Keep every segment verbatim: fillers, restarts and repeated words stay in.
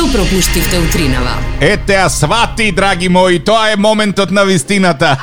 Што пропуштивте утринава? Ете, а свати, драги мои, тоа е моментот на вистината.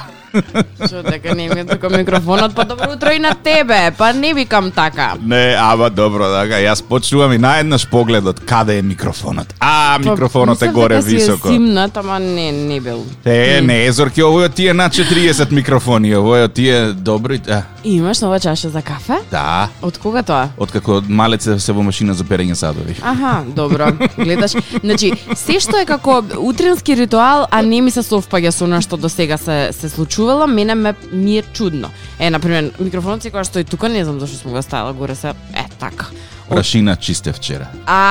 Што дека не ми е тука микрофонот, па добро утро и на тебе, па не викам така. Не, ама добро, така, јас почувам и наеднаш погледот, каде е микрофонот. А, микрофонот е горе високо. Си е зимнат, ама не, не бил. Е, не е, Зорки, овој од тие на четириесет микрофони, овој од тие добри... А. Имаш нова чаша за кафе? Да. Од кога тоа? Од како малеце се во машина за перење садови. Аха, добро. Гледаш, значи, се што е како утрински ритуал, а не ми се совпаѓа со она што до сега се се случувало, мене ме ми е чудно. Е, на пример, микрофонот кој стои тука, не знам зашто сме го ставила горе се. Е, така. Прашина чисте вчера.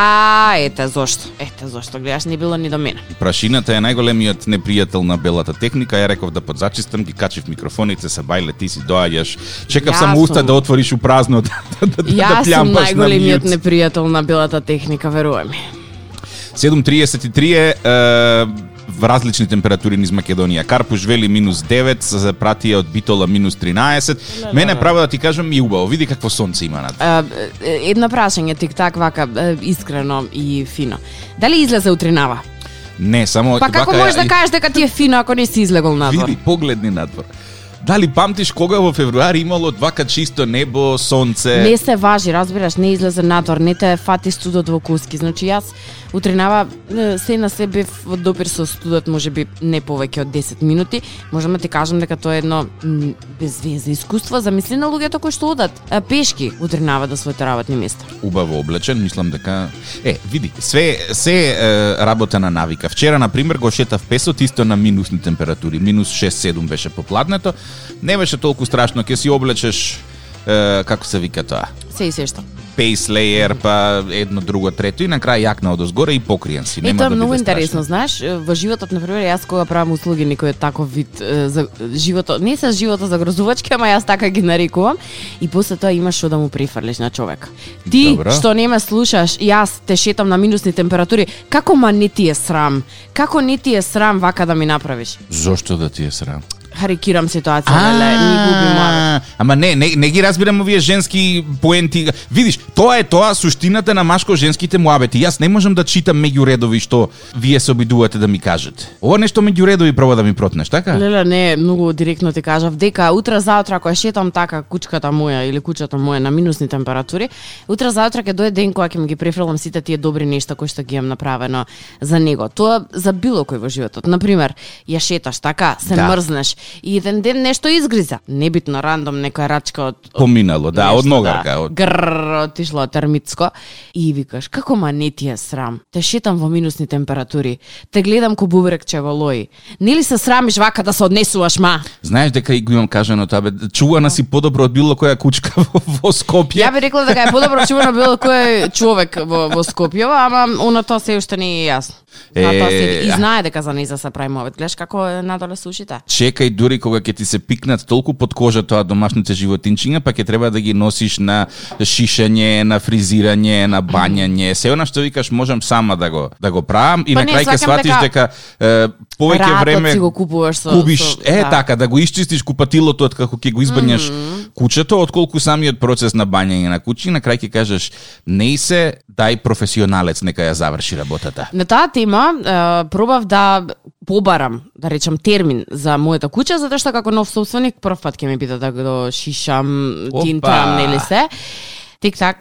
А, ете зошто. Ете зошто, гледаш, не било ни до мене. Прашината е најголемиот непријател на белата техника. Ја реков да подзачистам, ги качив микрофоните, се бајле, ти си доаѓаш. Чекав Јас само уста сум... да отвориш у празно, да, да, да Јас сум плямпаш на најголемиот мјут. непријател на белата техника, верувај ми. седум триесет и три е, е в различни температури низ Македонија. Карпуш вели минус девет, се пратија од Битола минус тринаесет. Мене право да ти кажам и убаво. Види какво сонце има над. Едно прашање, тик-так, вака, искрено и фино. Дали излезе утринава? Не, само... Па како вака, можеш да кажеш дека ти е фино ако не си излегол надвор? Види, погледни надвор. Дали памтиш кога во февруари имало вака чисто небо, сонце? Не се важи, разбираш, не излезе надвор, не те фати студот во куски. Значи јас утринава се на се бев во допир со студот, можеби не повеќе од десет минути. Можам да ти кажам дека тоа е едно безвезно искуство. Замисли на луѓето кои што одат пешки утринава до своите работни места. Убаво облечен, мислам дека е, види, све се е, работа на навика. Вчера на пример го шетав песот исто на минусни температури, минус шест седум беше попладнето. Не беше толку страшно, ќе си облечеш е, како се вика тоа? Се и се што. Base layer, па едно, друго, трето и на крај јакна одозгоре и покриен си. Нема Ето, да многу биде интересно, страшно. знаеш, во животот, например, јас кога правам услуги некој таков вид е, за животот, не се живото загрозувачки, ама јас така ги нарекувам, и после тоа имаш што да му прифрлиш на човек. Ти, Добро. што не ме слушаш, јас те шетам на минусни температури, како ма не ти е срам? Како не ти е срам вака да ми направиш? Зошто да ти е срам? Харикирам ситуација, леле, ни губим мора. Ама не, не, не ги разбирам овие женски поенти. Видиш, тоа е тоа суштината на машко-женските муабети. Јас не можам да читам меѓу редови што вие се обидувате да ми кажете. Ова нешто меѓу редови проба да ми протнеш, така? Леле, не, многу директно ти кажав дека утре заутра кога шетам така кучката моја или кучето моја на минусни температури, утре заутра ќе дојде ден кога ќе ми ги префрлам сите тие добри нешта кои што ги имам направено за него. Тоа за било кој во животот. На пример, ја шеташ така, се Да. мрзнеш и еден ден нешто изгриза. Небитно рандом некоја рачка од Поминало, да, нешто, од ногарка, да, од грр, отишло термитско и викаш како ма не ти е срам. Те шетам во минусни температури. Те гледам ко бубрек чеволои. Нели се срамиш вака да се однесуваш, ма? Знаеш дека и го имам кажано тоа, бе, чувана си подобро од било која кучка во, во Скопје. Ја би рекла дека е подобро чувано било кој човек во, во Скопје, ама оно тоа се уште не е јасно. Е, Е, тоа се и а. знае дека за низа се прави мовет. Гледаш како е надоле сушите. Чекај дури кога ќе ти се пикнат толку под кожа тоа домашните животинчиња, па ќе треба да ги носиш на шишење, на фризирање, на бањање. Се она што викаш можам сама да го да го правам и Па на не, крај ќе сваќам сватиш дека дека е, повеќе Ратот време си го купуваш со, кубиш, со е да. така, да го исчистиш купатилото од како ќе го избањаш mm. кучето, отколку самиот процес на бањање на кучи, на крај ќе кажеш неј се, дај професионалец нека ја заврши работата. На таа тема е, пробав да побарам, да речам, термин за мојата куќа, затоа што како нов собственик прв пат ќе ми биде да го шишам, Опа! тинтам, нели се. Тик-так.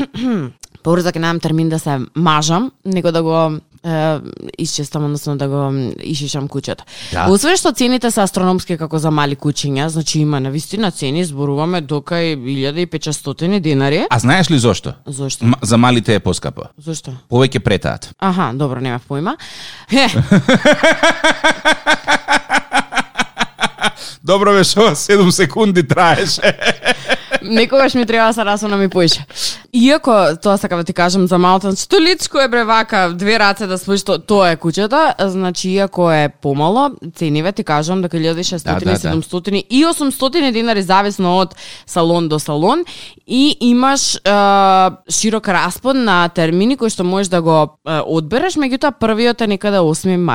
Побрзо ќе најдам термин да се мажам, него да го е, исчистам, односно да го ишишам куќето. Да. Освен што цените се астрономски како за мали куќиња, значи има навистина цени, зборуваме дока и илјада и петстотини денари. А знаеш ли зошто? Зошто? М- за малите е поскапо. Зошто? Повеќе претаат. Аха, добро, немав поима. Е, Добро беше, ова седум секунди траеше. некогаш ми треба да се расонам и поише. Иако, тоа сакам да ти кажам за малото, столичко е бре вака, две раце да споиш, то, тоа е куќето, значи иако е помало, цениве ти кажам дека илјада и шестстотини, Да, да, да. седумстотини и осумстотини денари зависно од салон до салон и имаш е, широк распон на термини кои што можеш да го е, одбереш, меѓутоа првиот е некаде осми март.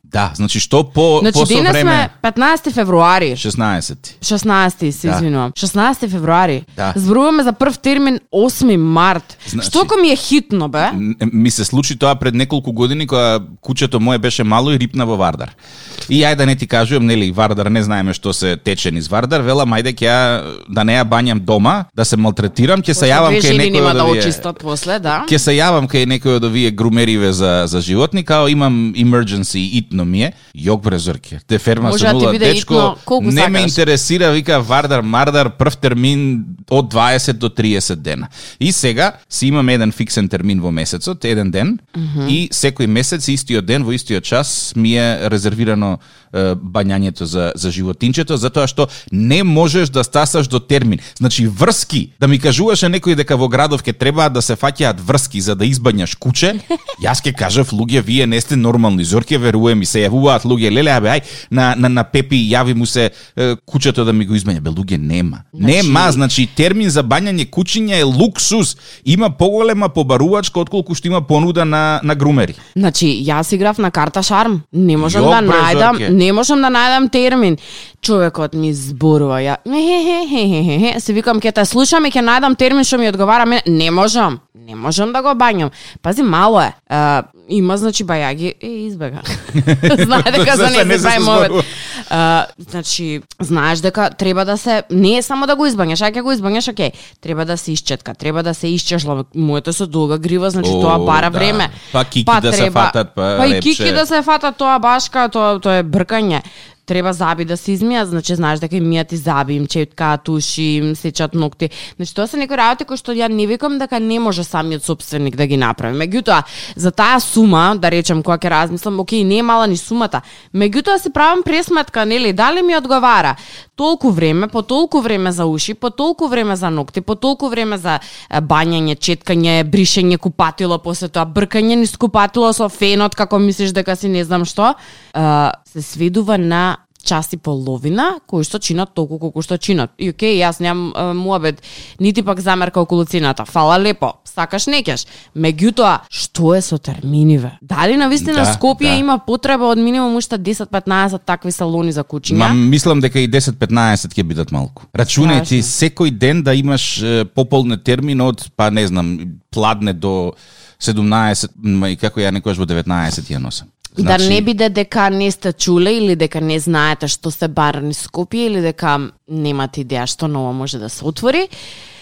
Да, значи што по Значи по со денес време сме петнаесети февруари. шеснаесети. шеснаесети, се Да. извинувам. шеснаесети февруари. Да. Зборуваме за прв термин осми март. Значи- Што ко ми е хитно, бе? Н- Ми се случи тоа пред неколку години кога кучето мое беше мало и рипна во Вардар. И ајде да не ти кажувам, нели, Вардар не знаеме што се тече низ Вардар, велам ајде ќе ја да не ја бањам дома, да се малтретирам, ќе се јавам Две кај жени некој нема од да овие. очистат после, да. Ќе се јавам кај некој од овие грумериве за за животни, као имам emergency, итно ми е. Јок бре Зорке. Те ферма Може со да ти нула, биде дечко, итно, колку не ме сакаш. интересира, вика Вардар Мардар, прв термин од дваесет до триесет дена. И сега си имам еден фиксен термин во месецот, еден ден, mm -hmm. и секој месец истиот ден во истиот час ми е резервирано е, бањањето за за животинчето, затоа што не можеш да стасаш до термин. Значи врски, да ми кажуваше некој дека во градов ќе требаат да се фаќаат врски за да избањаш куче, јас ќе кажав луѓе, вие не сте нормални. Зорке веруе ми се јавуваат луѓе, леле абе ај на на на Пепи јави му се е, кучето да ми го избања. Бе луѓе нема. Значи- Нема, значи термин за бањање кучиња е луксус. Има поголема побарувачка отколку што има понуда на на грумери. Значи, јас играв на карта шарм. Не можам Јок, да бре, најдам, Зорке. не можам да најдам термин. Човекот ми зборува, ја хе-хе-хе-хе-хе, се викам ќе те слушам и ќе најдам термин што ми одговара мене. Не можам. Не можам да го бањам. Пази, мало е. А, има, значи, бајаги и избега. Знае дека за За не не се се прави зборува. мовет. А, значи, знаеш дека треба да се, не е само да го избањаш, а ќе го избањаш, окей, треба да се исчетка, треба да се исчешла, моето со долга грива, значи О, тоа бара да. време. Па кики да се фатат, па па и лепше. кики да се фатат, тоа башка, тоа тоа е бркање. Треба заби да се измијат, значи знаеш дека им мијат и заби, им четкаат уши, им сечат ногти. Значи тоа се некои работи кои што ја не викам дека не може самиот собственик да ги направи. Меѓутоа, за таа сума, да речем, кога ќе размислам, окей, не е мала ни сумата. Меѓутоа си правам пресметка, нели, дали ми одговара толку време, по толку време за уши, по толку време за ногти, по толку време за е, бањање, четкање, бришење купатило, после тоа бркање низ купатило со фенот, како мислиш дека си не знам што, е, се сведува на час и половина, кои што чинат толку колку што чинат. И окей, јас немам е, муабет, нити пак замерка околу цената. Фала лепо, сакаш некеш. Меѓутоа, што е со терминиве? Дали навистина Да, Скопје да. има потреба од минимум уште десет-петнаесет такви салони за кучиња? Ма мислам дека и десет-петнаесет ќе бидат малку. Рачунај ти Страшно. секој ден да имаш е, пополне термин од, па не знам, пладне до седумнаесет, ма и како ја некојаш во деветнаесет ја носам. Да не биде дека не сте чуле или дека не знаете што се бара низ Скопје или дека немате идеја што ново може да се отвори.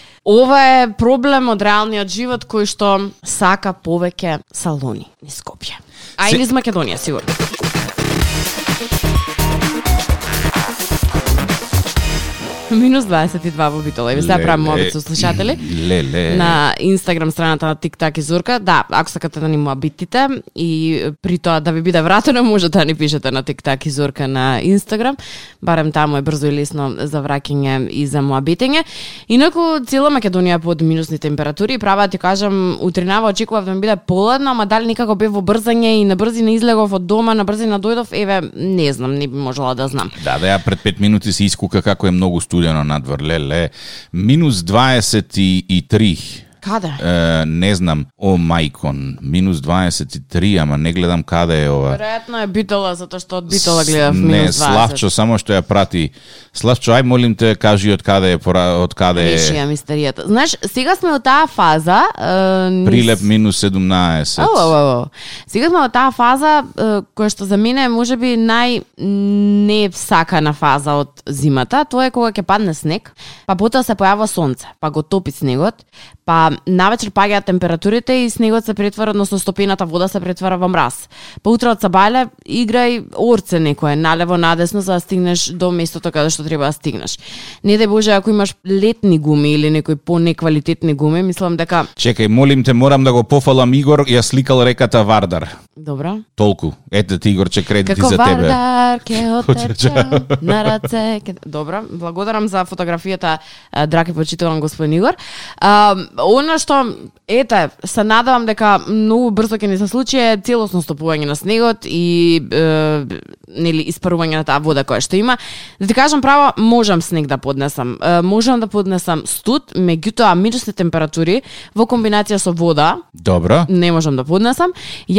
Ова е проблем од реалниот живот кој што сака повеќе салони низ Скопје. А и Се- низ Македонија сигурно. Минус дваесет и два во Битола. И сега правам мобит со слушатели. Леле. На Инстаграм страната на TikTok и Зорка. Да, ако сакате да ни мобитите и при тоа да ви биде вратено, можете да ни пишете на TikTok и Зорка на Инстаграм. Барем таму е брзо и лесно за враќање и за мобитење. Инаку цела Македонија под минусни температури. Права да ти кажам, утринава очекував да ми биде поладно, ама дали никако бев во брзање и на брзина излегов од дома, на брзина дојдов, еве, не знам, не би можела да знам. Да, да, ја пред пет минути се искука како е многу студено надвор, леле. Минус дваесет и три. Каде? Е, не знам, о мајкон, минус дваесет и три, ама не гледам каде е ова. Веројатно е Битола, затоа што од Битола гледав Не, минус дваесет. Славчо, само што ја прати. Славчо, ај молим те, кажи од каде е, пора- од каде Реши е. ја мистеријата. Знаеш, сега сме од таа фаза... Е, низ- Прилеп минус седумнаесет. Ау, ау, ау. Сега сме од таа фаза е, која што за мене е можеби нај не сакана фаза од зимата. Тоа е кога ќе падне снег, па потоа се појава сонце, па го топи снегот, па навечер паѓаат температурите и снегот се претвара, односно стопената вода се претвара во мраз. Па утре од сабајле играј орце некое, налево надесно за да стигнеш до местото каде што треба да стигнеш. Не дај Боже, ако имаш летни гуми или некои по-неквалитетни гуми, мислам дека Чекај, молим те, морам да го пофалам Игор, ја сликал реката Вардар. добро. Толку. Ете ти, Игорче, кредити Како за тебе. Вардар ке отече на раце. ке- Добро, благодарам за фотографијата, а, драги почитуван господин Игор. А, она што, ете, се надевам дека многу брзо ќе ни се случи е целосно стопување на снегот и е, нели испарување на таа вода која што има. Да ти кажам право, можам снег да поднесам. Е, можам да поднесам студ, меѓутоа минусни температури во комбинација со вода Добро. не можам да поднесам. Јас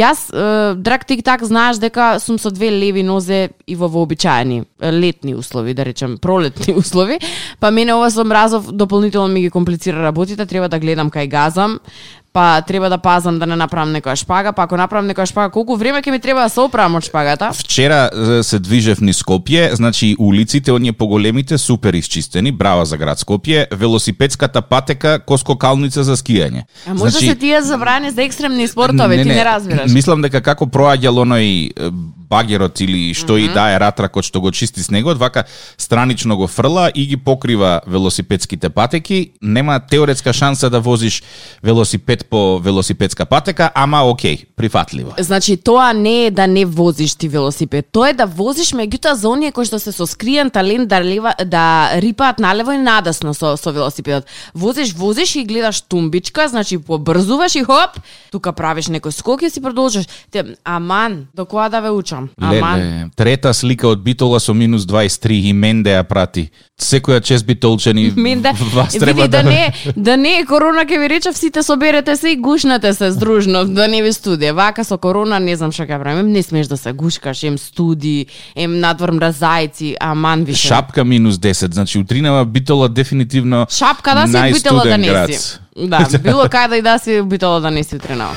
драг тик-так знаеш дека сум со две леви нозе и во вообичаени летни услови, да речем пролетни услови, па мене ова со мразов дополнително ми ги комплицира работите, треба да гледам кај газам, па треба да пазам да не направам некоја шпага, па ако направам некоја шпага, колку време ќе ми треба да се оправам од шпагата? Вчера се движев низ Скопје, значи улиците оние поголемите супер исчистени, браво за град Скопје, велосипедската патека ко скокалница за скијање. А може значи, се тие забрани за екстремни спортови, не, ти не разбираш. Мислам дека како проаѓал оној багерот или што mm -hmm. и да е ратракот што го чисти снегот, вака странично го фрла и ги покрива велосипедските патеки, нема теоретска шанса да возиш велосипед по велосипедска патека, ама окей, прифатливо. Значи тоа не е да не возиш ти велосипед, тоа е да возиш меѓутоа за оние кои што се со скриен талент да лева, да рипаат налево и надесно со со велосипедот. Возиш, возиш и гледаш тумбичка, значи побрзуваш и хоп, тука правиш некој скок и си продолжиш. Те, аман, до кога да ве учам? Аман. Леле, трета слика од Битола со минус дваесет и три и Менде ја прати. Секоја чест битолчани вас треба да... да не, да не е корона, ќе ви речев, сите соберете се и гушнете се здружно, да не ви студија. Вака со корона не знам што ќе правим, не смеш да се гушкаш, ем студи, ем надвор мразајци, аман више. Шапка минус десет, значи утринава Битола дефинитивно шапка да си Битола да не си. Да, било кај да и да си Битола да не си утринава.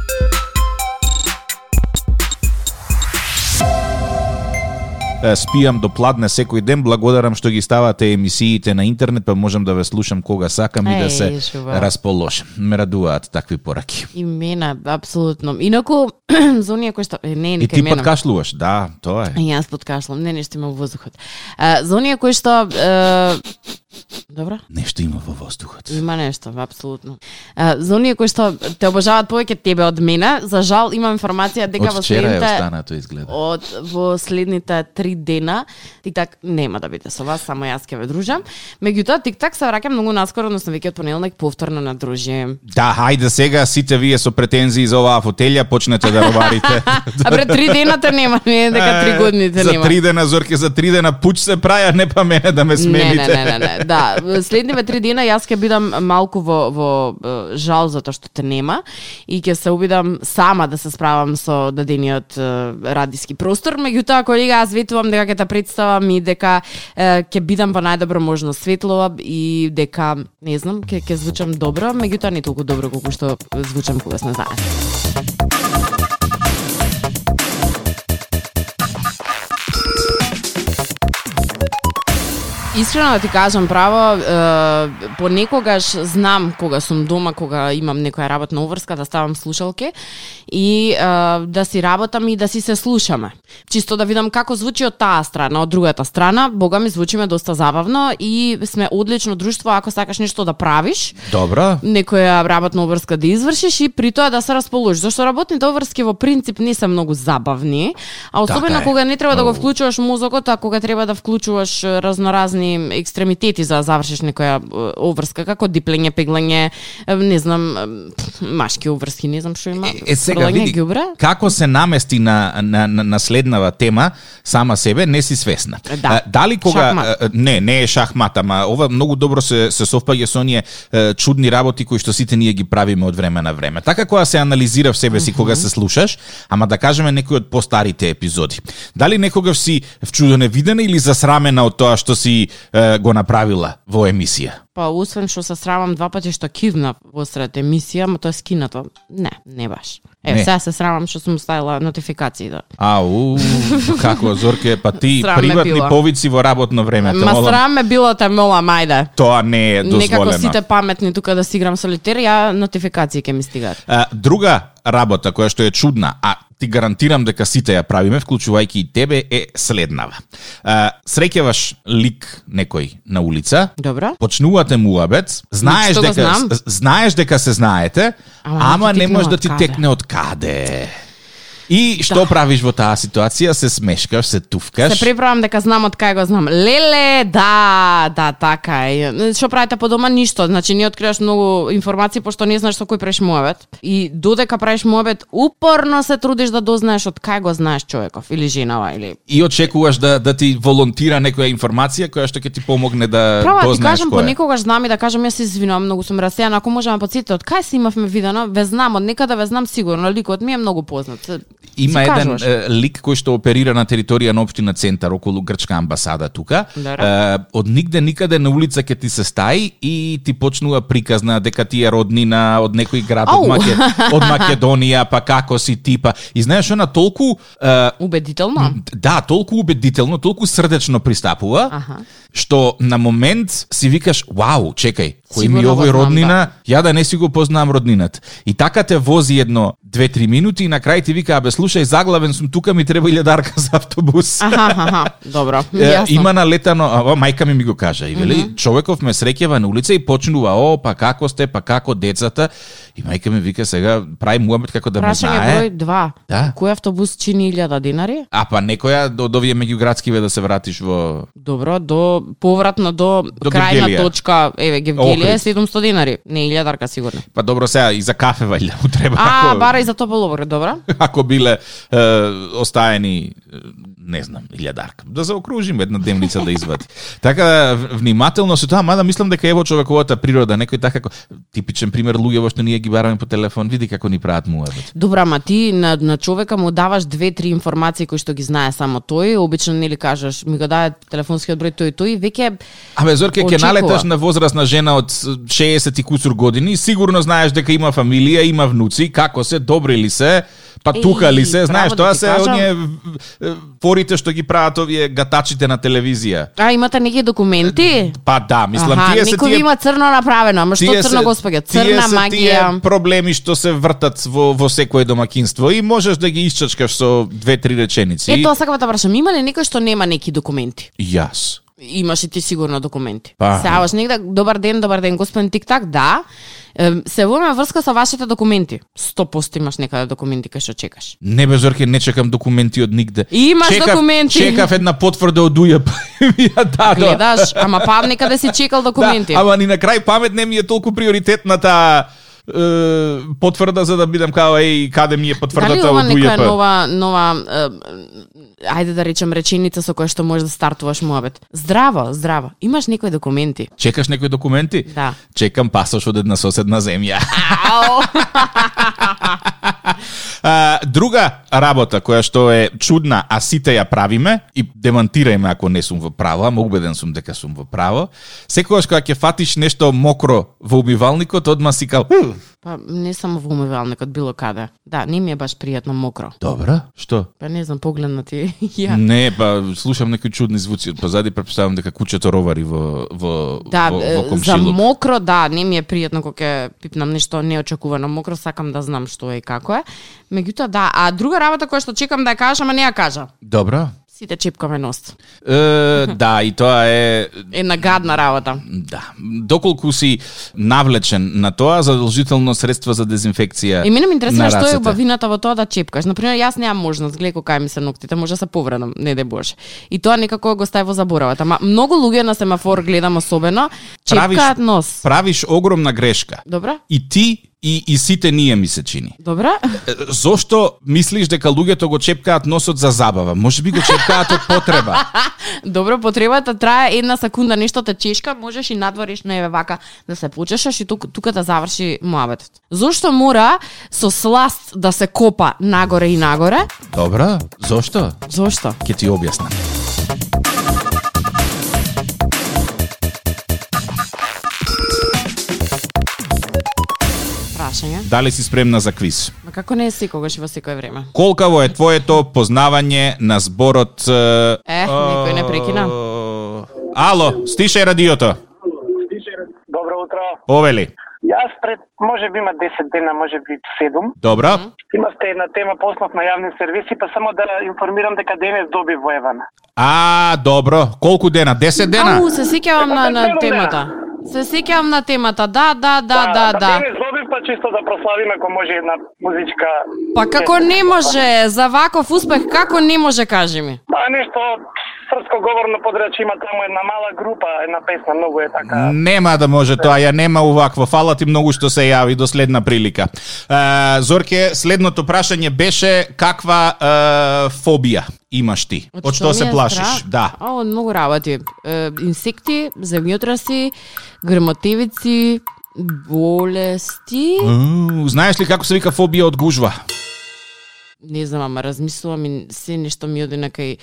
Спијам до пладне секој ден, благодарам што ги ставате емисиите на интернет, па можам да ве слушам кога сакам и да се расположам. Ме радуваат такви пораки. И мене, апсолутно. Инаку, за оние кои што... Не, и ти подкашлуваш, да, тоа е. И јас подкашлувам, не, нешто има во воздухот. А, за оние кои што... Е... Добро? Нешто има во воздухот. Има нешто, апсолутно. А, за оние кои што те обожаваат повеќе тебе од мене, за жал имам информација дека во следните... Од вчера е останато изгледа. Од во следните три дена, тик-так нема да биде со вас, само јас ќе ве дружам. Меѓутоа, тик-так се враќам многу наскоро, односно веќе од понеделник повторно на дружи. Да, хајде сега сите вие со претензии за оваа фотелја почнете да роварите. А пред три дена те нема, не дека три години те нема. За три дена, Зорке, за три дена пуч се праја, не па мене да ме смените. Не, не, не, не, не. Да, следниве три дена јас ќе бидам малку во, во жал затоа што те нема и ќе се обидам сама да се справам со дадениот радиски простор. Меѓутоа, колега, јас ветувам дека ќе те представам и дека е, ќе бидам во најдобро можно светло и дека, не знам, ќе ќе звучам добро, меѓутоа не толку добро колку што звучам кога сме заедно. Искрено да ти кажам право, е, понекогаш знам кога сум дома, кога имам некоја работна уврска, да ставам слушалки и е, да си работам и да си се слушаме. Чисто да видам како звучи од таа страна, од другата страна. Бога ми звучиме доста забавно и сме одлично друштво ако сакаш нешто да правиш. Добра. Некоја работна уврска да извршиш и при тоа да се расположиш. Зашто работните уврски во принцип не се многу забавни, а особено така кога не треба да го вклучуваш мозокот, а кога треба да вклучуваш разноразни екстремитети за да завршиш некоја уврска, како диплење, пеглење, не знам, машки уврски, не знам што има. Е, сега види, како се намести на, на, на, на следнава тема, сама себе, не си свесна. Да. Дали кога... Шахмат. Не, не е шахмат, ама ова многу добро се, се совпаѓа со оние чудни работи кои што сите ние ги правиме од време на време. Така кога се анализира в себе си, mm-hmm. кога се слушаш, ама да кажеме некои од постарите епизоди. Дали некогаш си вчудена видена или засрамена од тоа што си е, го направила во емисија? Па, освен што се срамам два пати што кивнав во сред емисија, ама тоа е скинато. Не, не баш. Е, сега се срамам што сум ставила нотификации. Да. Ау, како, Зорке, па ти приватни повици во работно време. Ма молам... срам ме било, те молам, ајде. Тоа не е дозволено. Некако сите паметни тука да си играм солитер, ја нотификации ќе ми стигаат. А, друга работа која што е чудна, а ти гарантирам дека сите ја правиме, вклучувајќи и тебе, е следнава. А, среќаваш лик некој на улица, добро, почнувате муабет, знаеш дека знаеш дека се знаете, ама, ама не може да ти текне од каде. И што да. правиш во таа ситуација? Се смешкаш, се туфкаш. Се приправам дека знам од кај го знам. Леле, да, да, така е. Што правите по дома? Ништо. Значи, не откриваш многу информации, пошто не знаеш со кој правиш муабет. И додека правиш муабет, упорно се трудиш да дознаеш од кај го знаеш човеков, или женава, или... И очекуваш да, да ти волонтира некоја информација која што ќе ти помогне да Права, дознаеш кој е. Права, ти кажам, понекогаш знам и да кажам, јас се извинувам, многу сум расејана, ако можеме подсетите од кај се имавме видено, ве знам, од некаде ве знам сигурно, ликот ми е многу познат. Има Си еден кажуваш. е, лик кој што оперира на територија на општина Центар околу грчка амбасада тука. Е, од нигде никаде на улица ќе ти се стаи и ти почнува приказна дека ти е роднина од некој град од, Маке, од Македонија, па како си ти, па и знаеш она толку е, убедително. Да, толку убедително, толку срдечно пристапува, Аха. што на момент си викаш, вау, чекај, кој ми Сигурно овој го знам, роднина, ја да не си го познавам роднинат. И така те вози едно две-три минути и на крај ти вика, абе слушај, заглавен сум тука, ми треба илјадарка за автобус. Аха, аха, добро. Е, Јасно. Има налетано, а, мајка ми ми го кажа, и вели, mm -hmm. човеков ме среќава на улица и почнува, о, па како сте, па како децата, и мајка ми вика сега, прави муабет како да ме Прашање знае. број два. Да. Кој автобус чини илјада динари? А па некоја од овие меѓуградскиве да се вратиш во Добро, до повратно до, До крајна Гевгелија. точка, еве Гевгелија е Охрид. седумсто динари, не илјадарка сигурно. Па добро сега и за кафе вајде му треба. А, ако, бара и за топол обред, добро? ако биле е, остаени е, не знам, илјадарка. Да заокружим една демница да извади. Така да внимателно се тоа, мада мислам дека ево човековата природа, некој така како типичен пример луѓе во што ние ги бараме по телефон, види како ни прават муабет. Добра, ма ти на, на човека му даваш две-три информации кои што ги знае само тој, обично нели кажеш, ми го даде телефонскиот број тој и тој, и веќе Абе Зорке, ќе очекува. налеташ на возрастна жена од шеесет и кусур години, сигурно знаеш дека има фамилија, има внуци, како се, добри ли се, па Еј, тука ли се, знаеш, право да тоа ти се кажам. оние е, форите што ги прават овие гатачите на телевизија. А, имате неки документи? Па да, мислам, Аха, тие се некој тие има црно направено, ама што тие црно се- господја? тие Црна се магија. Тие проблеми што се вртат во во секое домаќинство и можеш да ги исчачкаш со две-три реченици. Е, тоа сакам да прашам, има ли некој што нема неки документи? Јас. Имаш и ти сигурно документи. Па. Сеаваш негде, добар ден, добар ден, господин Тик-так, да. Е, се во врска со вашите документи. сто проценти имаш некаде документи кај што чекаш. Не бе Зорке, не чекам документи од нигде. Имаш чекав, документи. Чекав една потврда од УЈП. Ми ја дадоа. Гледаш, ама па некаде си чекал документи. Да, ама ни на крај памет не ми е толку приоритетната е, потврда за да бидам као еј каде ми е Дали потврдата ова од некоја УЈП. нова нова е, ајде да речем реченица со која што можеш да стартуваш муабет. Здраво, здраво. Имаш некои документи? Чекаш некои документи? Да. Чекам пасош од една соседна земја. Ау. А, друга работа која што е чудна, а сите ја правиме, и демантирајме ако не сум во право, ама убеден сум дека сум во право, секогаш кога ќе фатиш нешто мокро во умивалникот, одма си кал... «Ух». Па не само во умивалникот, било каде. Да, не ми е баш пријатно мокро. Добра, што? Па не знам, погледнати ја. Не, па слушам некои чудни звуци од позади, претпоставам дека кучето ровари во во Да, во, е, во за комшилок. мокро, да, не ми е пријатно кога ќе пипнам нешто неочекувано мокро, сакам да знам што е и како е. Меѓутоа, да, а друга работа која што чекам да ја кажам, ама не ја кажа. Добра. Сите чепкаме нос. Е, да, и тоа е Една гадна работа. да. Доколку си навлечен на тоа, задолжително средство за дезинфекција. И мене ме интересира на што е рацете. убавината во тоа да чепкаш. Например, јас немам можност, гледај кога ми се ноктите, може да се повредам, не де Боже. И тоа некако го стави во заборавот. Ама многу луѓе на семафор гледам особено, чепкаат нос. Правиш огромна грешка. Добра? И ти и, и сите ние ми се чини. Добра? Е, Зошто мислиш дека луѓето го чепкаат носот за забава? Може би го чепкаат од потреба. Добро, потребата трае една секунда, нешто те чешка, можеш и надвориш на еве вака да се почешаш и тука, тука да заврши муабетот. Зошто мора со сласт да се копа нагоре и нагоре? Добра, зошто? Зошто? Ќе ти објаснам. Прашање. Дали си спремна за квиз? Ма како не е секогаш и во секое време? Колкаво е твоето познавање на зборот... Е, некој не прекина. Ало, стишај радиото. Добро утро. Повели. Јас пред, може би има десет дена, може би седум. Добро. Имавте една тема по основ на јавни сервиси, па само да информирам дека денес доби воевана. А, добро. Колку дена? десет дена? Ау, се сеќавам на, на темата. Се сеќавам на темата. Да, да, да, да, да. Денес доби, па чисто да прославиме ако може една музичка... Па како не може за ваков успех, како не може кажи ми? Па нешто српско говорно подрече има таму една мала група, една песна, многу е така. Нема да може тоа, ја нема увакво. Фала ти многу што се јави, до следна прилика. Е, Зорке, следното прашање беше каква е, фобија имаш ти? Од што ми се е плашиш? страх? Да. А, од многу работи. Е, инсекти, земјотраси, грмотевици, болести. Уу, знаеш ли како се вика фобија од гужва? не знам, ама размислувам и се нешто ми оди на кај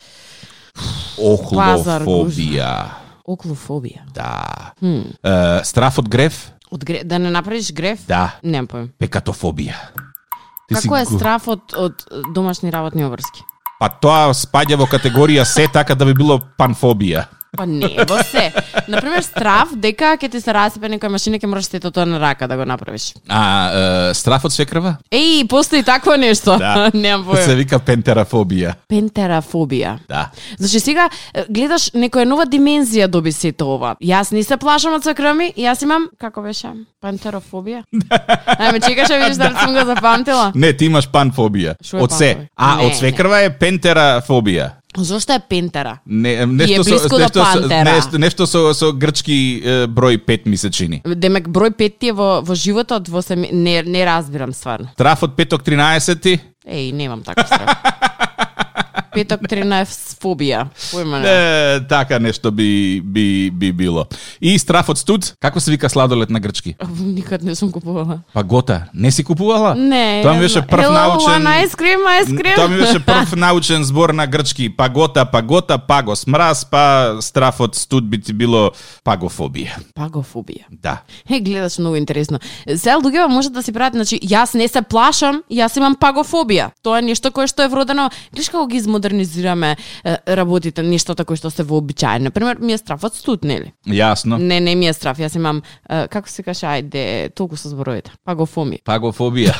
Охлофобија. Оклофобија. Да. Хм. Е, страф од грев? Од гре... да не направиш грев? Да. Немам појм. Пекатофобија. Ти Како е си... страф од, од домашни работни обврски? Па тоа спаѓа во категорија се, така да би било панфобија. Па не, во се. Например, страф дека ќе ти се расипе некоја машина, ќе мораш сето тоа на рака да го направиш. А, е, страф од свекрва? Еј, постои такво нешто. Да. Немам Се појм. вика пентерафобија. Пентерафобија. Да. Значи сега е, гледаш некоја нова димензија доби сето ова. Јас не се плашам од свекрви, јас имам како беше? Пентерафобија? Ајме чекаш да видиш дали сум го запамтила. Не, ти имаш панфобија. Шо е Од се. панфобија? А, Не, од свекрва е пентерафобија. Зошто е пентера? Не, нешто е со блиску до нешто со пантера. нешто, нешто со со грчки е, број пет ми се чини. Демек број пет ти е во во животот, во семи... не не разбирам стварно. Страф од петок тринаесети? Еј, немам таков страх. Петок тринаесет фобија. Појма не. Е, така нешто би би би било. И страф од студ? Како се вика сладолед на грчки? Никад не сум купувала. Пагота. Не си купувала? Не. Тоа ми ја беше знам. прв Hello, научен. one ice cream, ice cream. Тоа ми беше прв научен збор на грчки. Пагота, пагота, пагос, мраз, па страф од студ би ти било пагофобија. Пагофобија. Да. Е, гледаш многу интересно. Сега луѓето може да си прават, значи јас не се плашам, јас имам пагофобија. Тоа е нешто кое што е вродено. Гледаш како ги измодернизираме е, работите, нештото кои што се вообичаени. Например, ми е страф од студ, нели? Јасно. Не, не ми е страф. Јас имам е, како се каже, ајде, толку со зборовите. Пагофомија. Пагофобија.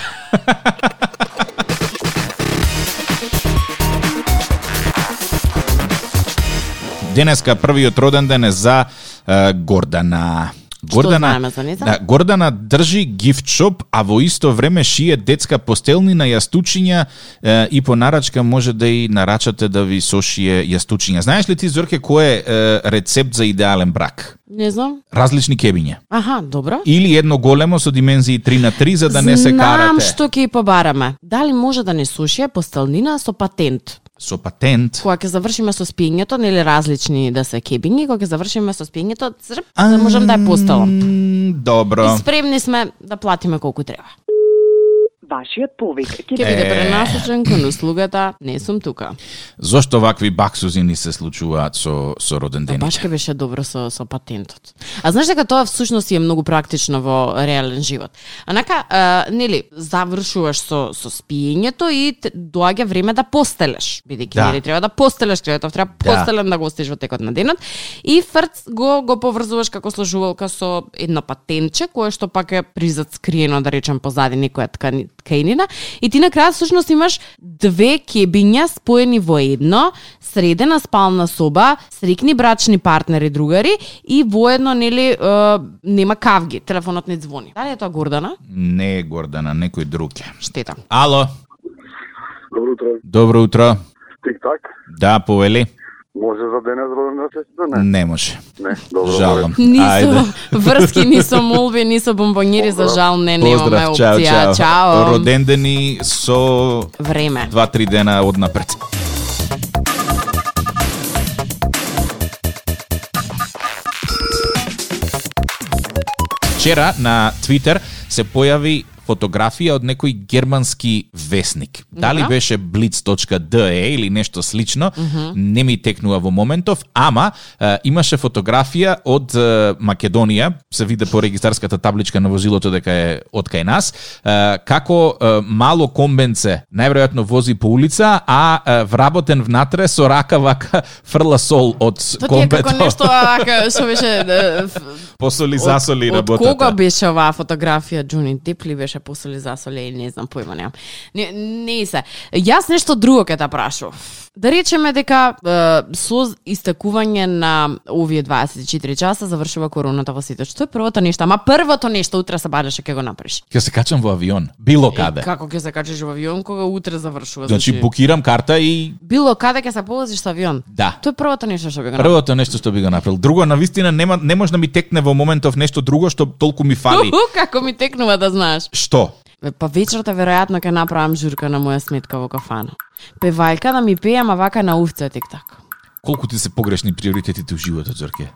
Денеска првиот роден ден е за е, Гордана. Гордана, знаеме за неја? да, Гордана држи гифт шоп, а во исто време шие детска постелнина, јастучиња е, и по нарачка може да и нарачате да ви сошие јастучиња. Знаеш ли ти, Зорке, кој е, е рецепт за идеален брак? Не знам. Различни кебиња. Аха, добро. Или едно големо со димензии три на три за да не се карате. Знам што ќе побараме. Дали може да не суши постелнина со патент? Со патент. Кога ќе завршиме со спиењето, нели различни да се кебињи, кога ќе завршиме со спиењето, црп, да можам да ја постелам. М, Добро. И спремни сме да платиме колку треба. Вашиот повик ќе Ќе биде Е. пренасочен кон услугата, не сум тука. Зошто вакви баксузи ни се случуваат со со роден ден? Баш ке беше добро со со патентот. А знаеш дека тоа всушност е многу практично во реален живот. Анака, а, нели, завршуваш со со спиењето и те- доаѓа време да постелеш, бидејќи Да. нели треба да постелеш креветов, треба Да. постелен да го оставиш во текот на денот и фрц го го поврзуваш како сложувалка со едно патентче кое што пак е призад скриено, да речем, позади некоја ткани тканина и ти на крајот всушност имаш две кебиња споени во едно, средена спална соба, срекни брачни партнери, другари и воедно нели е, нема кавги, телефонот не звони. Дали е тоа Гордана? Не е Гордана, некој друг е. Штета. Ало, Добро утро. добро утро. Тик-так. Да, повели? Може за денес роден ден сестра? Не. Не може. Не, добро. Жалам. Ни Ајде. со врски, ни со молби, ни со бомбониери, за жал не немаме Поздрав, чао, опција. чао. Чао. Родендени со Време. два-три дена однапред. Вчера на Твитер се појави фотографија од некој германски весник. Дали Добро. беше блиц точка де е или нешто слично, не ми текнува во моментов, ама е, имаше фотографија од е, Македонија, се виде по регистарската табличка на возилото дека е од кај нас, е, како е, мало комбенце најверојатно вози по улица, а е, вработен внатре со рака вака фрла сол од Тоа ти е комбето. како нешто ака, што беше е, ф- Посоли засоли од, од работата. кога беше оваа фотографија? Джони Дип ли беше посоли засоли и не знам, појма немам. Не, не се. Јас нешто друго ќе та прашував. Да речеме дека е, со истекување на овие дваесет и четири часа завршува короната во светот. Што е првото нешто? Ама првото нешто утре се бараше ќе го направиш. Ќе се качам во авион, било каде. Е, како ќе се качиш во авион кога утре завршува? Значи букирам карта и било каде ќе се повозиш со авион. да. Тоа е првото нешто што би го направил. Првото нешто што би го направил. Друго, навистина, нема, не може да ми текне во моментов нешто друго што толку ми фали. Уху, како ми текнува да знаеш. Што? Бе, па вечерта веројатно ќе направам журка на моја сметка во кафана. Певајка да ми пее, ама вака на увце тик-так. Колку ти се погрешни приоритетите у животот, Зорке?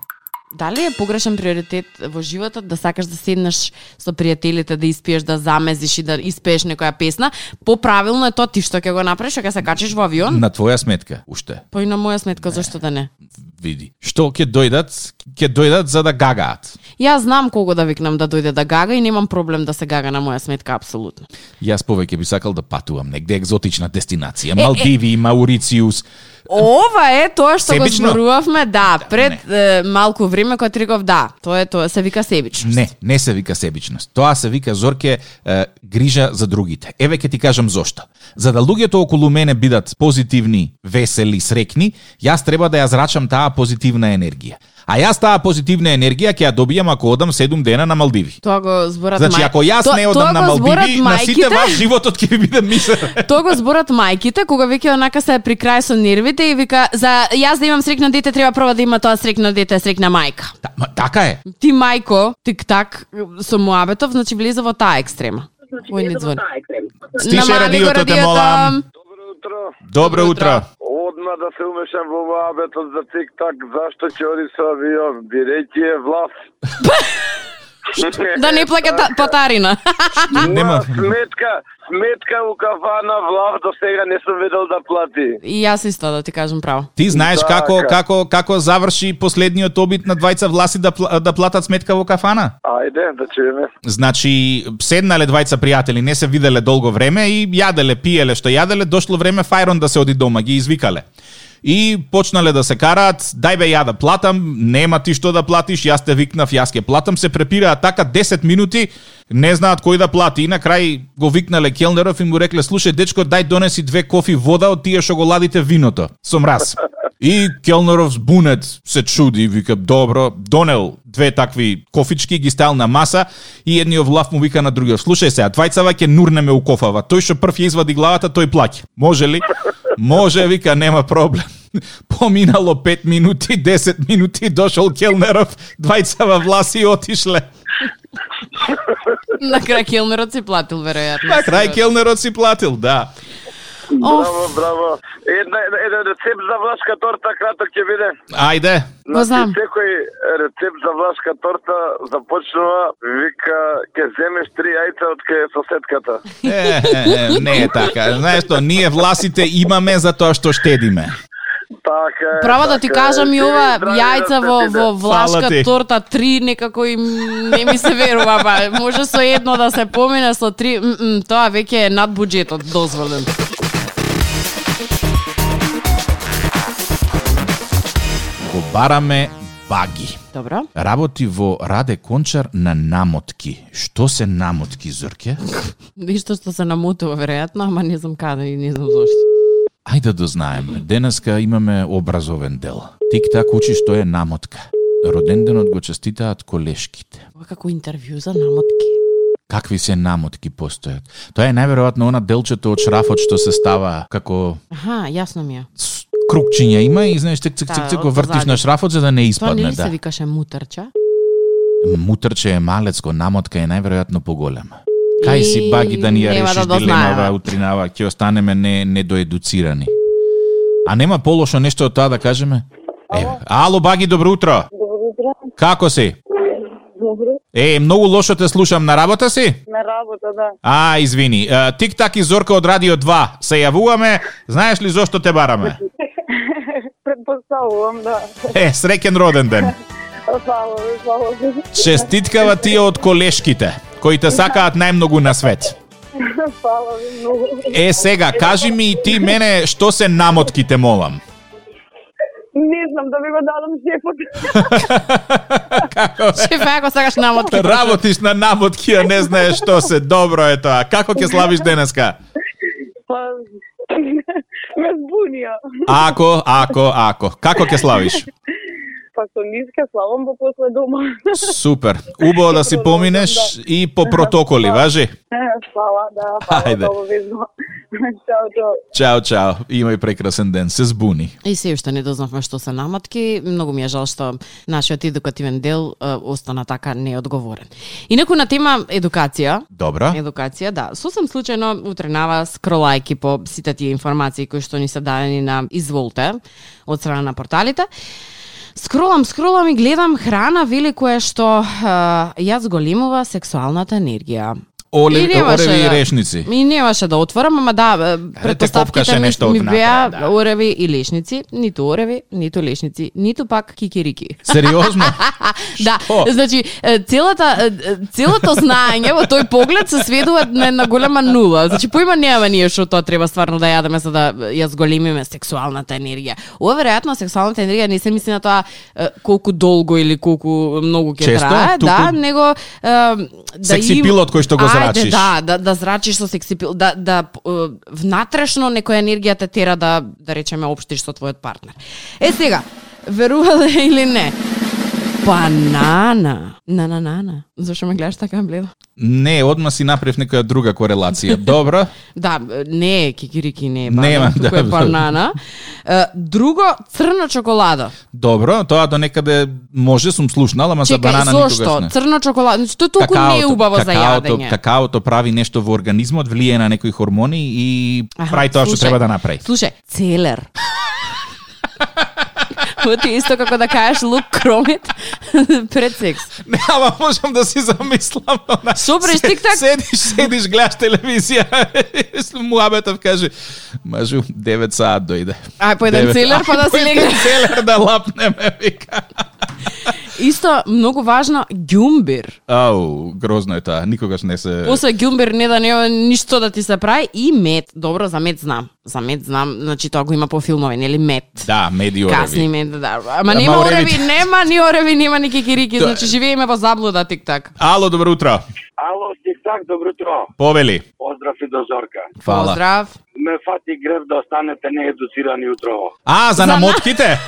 Дали е погрешен приоритет во животот да сакаш да седнеш со пријателите, да испиеш, да замезиш и да испееш некоја песна? Поправилно е тоа ти што ќе го направиш, ќе се качиш во авион? На твоја сметка, уште. Па и на моја сметка, зашто да не? Види. Што ќе дојдат? Ќе дојдат за да гагаат. Јас знам кого да викнам да дојде да гага и немам проблем да се гага на моја сметка, апсолутно. Јас повеќе би сакал да патувам негде екзотична дестинација, Малдиви, е, е. Маурициус. Ова е тоа што Себично? го зборувавме, да, пред не. е, малку време кога ти реков да, тоа е тоа, се вика себичност. Не, не се вика себичност. Тоа се вика, Зорке, е, грижа за другите. Еве ќе ти кажам зошто. За да луѓето околу мене бидат позитивни, весели, срекни, јас треба да ја зрачам таа позитивна енергија. А јас таа позитивна енергија ќе ја добијам ако одам седум дена на Малдиви. Тоа го зборат Значи, ако јас то, не одам на Малдиви, на сите ваш животот ќе ви биде мизерен. Тоа го зборат мајките, кога веќе онака се при крај со нервите и вика, за јас да имам срекно дете, треба прво да има тоа срекно дете, срекна мајка. Та, ма, така е. Ти мајко, тик-так, со муабетов, значи влиза во таа екстрема. Ој не звони. Стише радиото, те молам. Добро утро. Добро утро. Одма да се умешам во муабетот за тик-так, зашто ќе оди со авион? Бирејќи е власт. Да не плаќа патарина. Нема. Сметка, сметка у кафана влав до сега не сум видел да плати. И јас исто да ти кажам право. Ти знаеш Така. како како како заврши последниот обид на двајца власи да пла- да платат сметка во кафана? Ајде, да чуеме. Значи, седнале двајца пријатели, не се виделе долго време и јаделе, пиеле што јаделе, дошло време фајрон да се оди дома, ги извикале. И почнале да се караат, дај бе ја да платам, нема ти што да платиш, јас те викнав, јас ќе платам, се препираат така десет минути, не знаат кој да плати. И на крај го викнале келнеров и му рекле, слушај дечко, дај донеси две кофи вода од тие што го ладите виното, со мраз. И келнеров збунет се чуди, вика, добро, донел две такви кофички, ги ставил на маса и едниот влав му вика на другиот, слушај сега, двајцава ќе нурнеме у кофава, тој што прв ја извади главата, тој плаќа. Може ли? Може, вика, нема проблем. Поминало пет минути, десет минути, дошол келнеров, двајцава власи и отишле. На крај келнерот си платил, веројатно. На крај келнерот си платил, да. Браво, браво. Една, еден рецепт за влашка торта краток ќе биде. Ајде. Го знам. Секој рецепт за влашка торта започнува, вика, ќе земеш три јајца од кај соседката. Е, е, не е така. Знаеш што, ние власите имаме за тоа што штедиме. Така е. Право да ти така е. кажам и Ти ова, здрави јајца во, рецепти, во да. влашка Фала ти. торта три некако и не ми се верува, ба. Може со едно да се помине, со три, м -м, тоа веќе е над буџетот дозволен. Го бараме Баги. Добро. Работи во Раде Кончар на намотки. Што се намотки, Зорке? Ништо што се намотува, веројатно, ама не знам каде и не знам зошто. Ајде да дознаеме. Денеска имаме образовен дел. Тик-так учи што е намотка. Роденденот го честитаат колешките. Ова како интервју за намотки. Какви се намотки постојат? Тоа е најверојатно она делчето од шрафот што се става како Аха, јасно ми е. с- крукчиња има и знаеш цик цик Да, цик цик од го вртиш позади. на шрафот за да не Тоа испадне, нели се да. викаше мутарча? Мутрче е малецко, намотка е најверојатно поголема. Кај си И Баги да ни ја нема решиш да дилемава дознаеме. утринава, ќе останеме не недоедуцирани. А нема полошо нешто од тоа да кажеме? Е, ало Баги, добро утро. Добро утро. Како си? Добро. Е, многу лошо те слушам, на работа си? На работа, да. А, извини. Е, Тик-так и Зорка од Радио два се јавуваме. Знаеш ли зошто те бараме? Предпоставувам, да. Е, среќен роден ден. Фала ви, фала ви. Честиткава тие од колешките, кои те сакаат најмногу на свет. Фала ви многу. Е, сега, кажи ми и ти мене што се намотките, молам. Не знам да ви го дадам шефот. Шефе, ако сакаш намотки. Работиш на намотки, а не знаеш што се. Добро е тоа. Како ќе славиш денеска? Па, ме збунија. Ако, ако, ако. Како ќе славиш? Па со ниска славам по после дома. Супер. Убаво да си поминеш и по протоколи, важи? Фала, да. Фала, Ајде. обовезно. Чао, чао. Чао, чао. Имај прекрасен ден. Се збуни. И се уште не дознавме што се намотки. Многу ми е жал што нашиот едукативен дел е, остана така неодговорен. Инаку на тема едукација, Добро. Едукација, да. Сосем случајно утренава скролајки по сите тие информации кои што ни се дадени на изволте од страна на порталите. Скролам, скролам и гледам храна, вели кое што а, ја зголемува сексуалната енергија. Оле, И немаше ореви и да- решници. Ми немаше да отворам, ама да, предпоставките копкаше ми, нешто ми од беа внатре, да. ореви и лешници, ниту ореви, ниту лешници, ниту пак кикирики. Сериозно? Да, Што? значи е, целата е, целото знаење во тој поглед се сведува на една голема нула. Значи поима немаме ние што тоа треба стварно да јадеме за да ја зголемиме сексуалната енергија. Ова веројатно сексуалната енергија не се мисли на тоа е, колку долго или колку многу ќе Често, трае, туку- да, него е, да Секси им- пилот кој што го Ајде, зрачиш. Да, да, да зрачиш со секси пил, да да е, внатрешно некоја енергија те тера да да речеме општиш со твојот партнер. Е сега, верувале или не? Банана. На на на на. Зошто ме гледаш така бледо? Не, одма си направив некоја друга корелација. Добро. Да, не е кикирики, не е банана, Нема, туку да. е банана. Е, Друго, црна чоколада. Добро, тоа до некаде може сум слушнал, ама за Чекај, банана зошто? никогаш не. Црна чоколада, значи тоа толку не е убаво за какаото, јадење. какаото прави нешто во организмот, влие на некои хормони и Аха, прави тоа што слушај, треба да направи. Слушај, целер. Ова ти е исто како да кажеш лук кромет пред секс. Не, ама можам да си замислам. Она, Што правиш, се- тик-так? Седиш, седиш, гледаш телевизија. Муабетов каже, мажу, девет саат дојде. Ај, по еден Девет. целер, па да Ај, по си еден легне. целер да лапнеме, вика. Исто, многу важно, ѓумбир. Ау, грозно е тоа. Никогаш не се... После ѓумбир не да нема ништо да ти се прави и мед. Добро, за мед знам. За мед знам, значи тоа го има по филмови, нели мед. Да, меди ореви. Касни мед, да. Ама Ама нема оревите. ореви, нема ни ореви, нема ни кикирики, Тоа- значи живееме во заблуда тик-так. Ало, добро утро. Ало, тик-так, добро утро. Повели. Поздрав и до зорка. Фала. Поздрав. Ме фати грев да останете неедуцирани утрово. А, за намотките?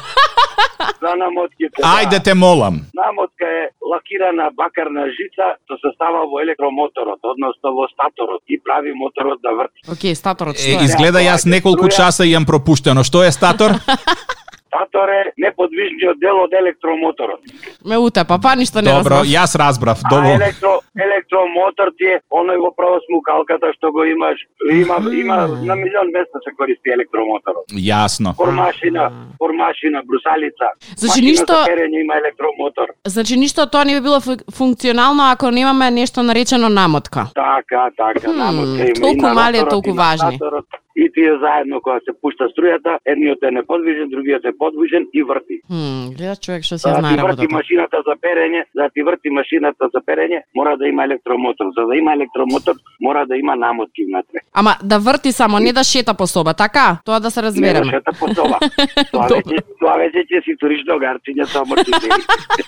За намотките. Ајде да. те молам. Намотка е лакирана бакарна жица што се става во електромоторот, односно во статорот и прави моторот да врти. Океј, статорот Е, што е? изгледа јас неколку Струја. часа имам пропуштено. Што е статор? Статор е неподвижниот дел од електромоторот. Ме утепа, па ништо не Добро, разбрав. јас разбрав. А Добро. електро, електромотор ти е оној во правосмукалката што го имаш. Има, има на милион места се користи електромоторот. Јасно. Формашина, формашина, брусалица. Значи, Машина ништо- за перење има електромотор. Значи ништо од тоа не би било фу- функционално ако немаме нешто наречено намотка. Така, така, Хм, намотка има. толку и на мали, роторот, толку и на важни. статорот. И тие заедно кога се пушта струјата, едниот е неподвижен, другиот е подвижен и врти. Хм, гледа човек што За се да знае ти врти работата. машината за перење, за да ти врти машината за перење, мора да има електромотор. За да има електромотор, мора да има намотки внатре. Ама да врти само, не да шета по соба, така? Тоа да се Не да разбереме. шета по соба. Тоа веќе, тоа веќе ќе си туриш до гарчиња со амортизери.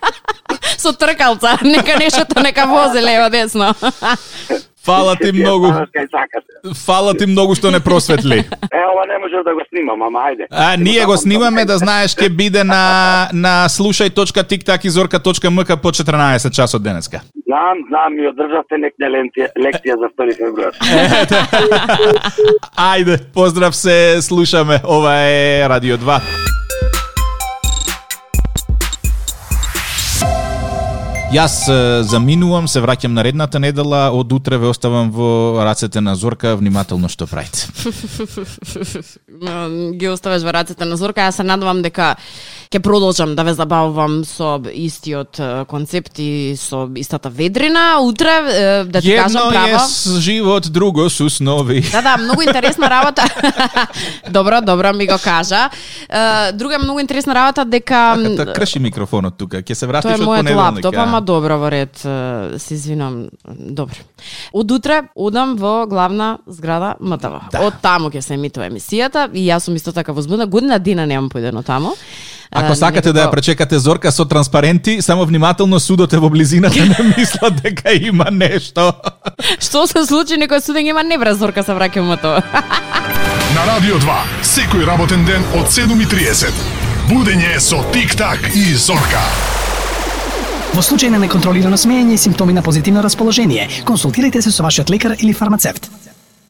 Со тркалца, нека не шета, нека возе лево десно. Фала ти многу. Кај сакате. Фала ти многу што не просветли. Е, ова не можеш да го снимам, ама ајде. А, ние го снимаме, да знаеш, ќе биде на, на слушај точка тиктак и зорка точка ем ка по четрнаесет часот денеска. Знам, знам, ми одржавте некне лекција, лекција за втори февруар. Ајде, поздрав се, слушаме. Ова е Радио два. Јас е, заминувам, се враќам наредната недела, од утре ве оставам во рацете на Зорка, внимателно што правите. Ги оставаш во рацете на Зорка, јас се надевам дека ќе продолжам да ве забавувам со истиот е, концепт и со истата ведрина. Утре, е, да ти кажам Едно право... е с живот, друго су снови. Да, да, многу интересна работа. Добро, добро ми го кажа. Е, Друга многу интересна работа дека... Та крши микрофонот тука, ќе се Тоа вратиш е од мојот понеделник. лаптоп, а? ама добро во ред, е, се извинам. Добро. Од утре одам во главна зграда ем те вэ. Да. Од таму ќе се емитува емисијата и јас сум исто така возбудена. Година дена немам поидено таму. Ако Е, сакате да ја некако- пречекате Зорка со транспаренти, само внимателно судот е во близината, не мислат дека има нешто. Што се случи, некој судење има невра Зорка се враќа ем те вэ. На Радио два, секој работен ден од седум и триесет. Будење со Тик-так и Зорка. Во случај на неконтролирано смеење и симптоми на позитивно расположение, консултирайте се со вашиот лекар или фармацевт.